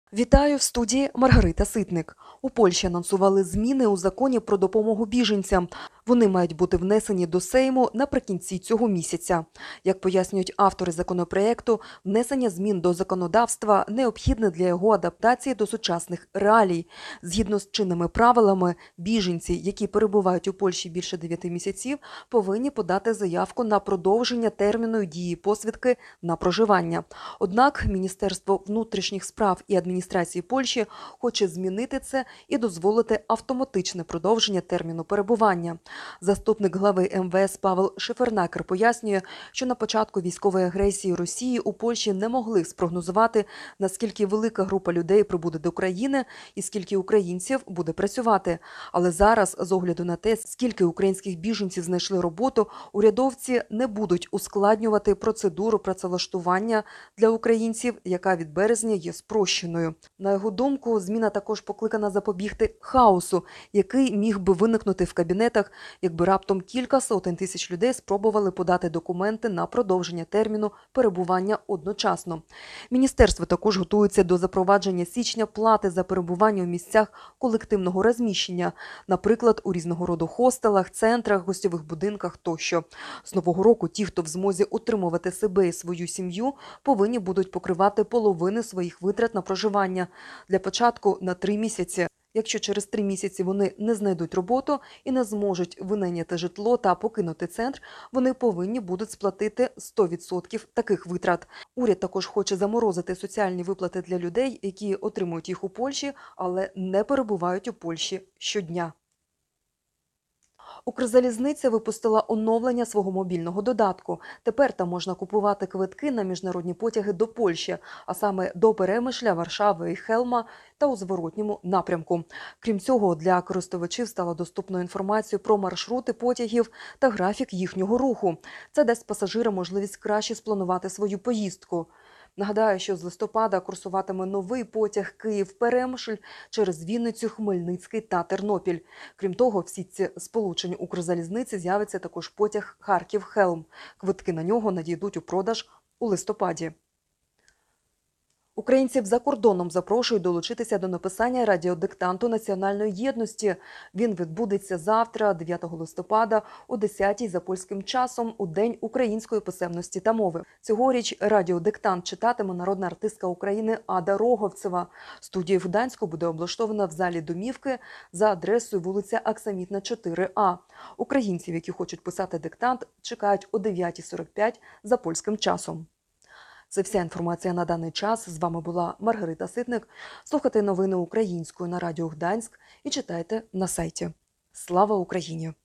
Вітаю в студії Маргарита Ситник. У Польщі анонсували зміни у законі про допомогу біженцям. Вони мають бути внесені до Сейму наприкінці цього місяця. Як пояснюють автори законопроекту, внесення змін до законодавства необхідне для його адаптації до сучасних реалій. Згідно з чинними правилами, біженці, які перебувають у Польщі більше 9 місяців, повинні подати заявку на продовження терміну дії посвідки на проживання. Однак Міністерство внутрішніх справ і адміністрації Польщі хоче змінити це і дозволити автоматичне продовження терміну перебування. Заступник глави МВС Павел Шифернакер пояснює, що на початку військової агресії Росії у Польщі не могли спрогнозувати, наскільки велика група людей прибуде до країни і скільки українців буде працювати. Але зараз, з огляду на те, скільки українських біженців знайшли роботу, урядовці не будуть ускладнювати процедуру працевлаштування для українців, яка від березня є спрощеною. На його думку, зміна також покликана запобігти хаосу, який міг би виникнути в кабінетах, якби раптом кілька сотень тисяч людей спробували подати документи на продовження терміну перебування одночасно. Міністерство також готується до запровадження з січня плати за перебування у місцях колективного розміщення, наприклад, у різного роду хостелах, центрах, гостьових будинках тощо. З нового року ті, хто в змозі утримувати себе і свою сім'ю, повинні будуть покривати половину своїх витрат на проживання. Для початку на 3 місяці. Якщо через 3 місяці вони не знайдуть роботу і не зможуть винайняти житло та покинути центр, вони повинні будуть сплатити 100% таких витрат. Уряд також хоче заморозити соціальні виплати для людей, які отримують їх у Польщі, але не перебувають у Польщі щодня. Укрзалізниця випустила оновлення свого мобільного додатку. Тепер там можна купувати квитки на міжнародні потяги до Польщі, а саме до Перемишля, Варшави і Хелма та у зворотньому напрямку. Крім цього, для користувачів стало доступною інформацію про маршрути потягів та графік їхнього руху. Це дасть пасажирам можливість краще спланувати свою поїздку. Нагадаю, що з листопада курсуватиме новий потяг Київ-Перемишль через Вінницю, Хмельницький та Тернопіль. Крім того, всі ці сполучені Укрзалізниці з'явиться також потяг Харків-Хелм. Квитки на нього надійдуть у продаж у листопаді. Українців за кордоном запрошують долучитися до написання радіодиктанту національної єдності. Він відбудеться завтра, 9 листопада, о 10-й за польським часом, у День української писемності та мови. Цьогоріч радіодиктант читатиме народна артистка України Ада Роговцева. Студія в Гданську буде облаштована в залі домівки за адресою вулиця Аксамітна, 4А. Українців, які хочуть писати диктант, чекають о 9:45 за польським часом. Це вся інформація на даний час. З вами була Маргарита Ситник. Слухайте новини українською на Радіо Гданськ і читайте на сайті. Слава Україні!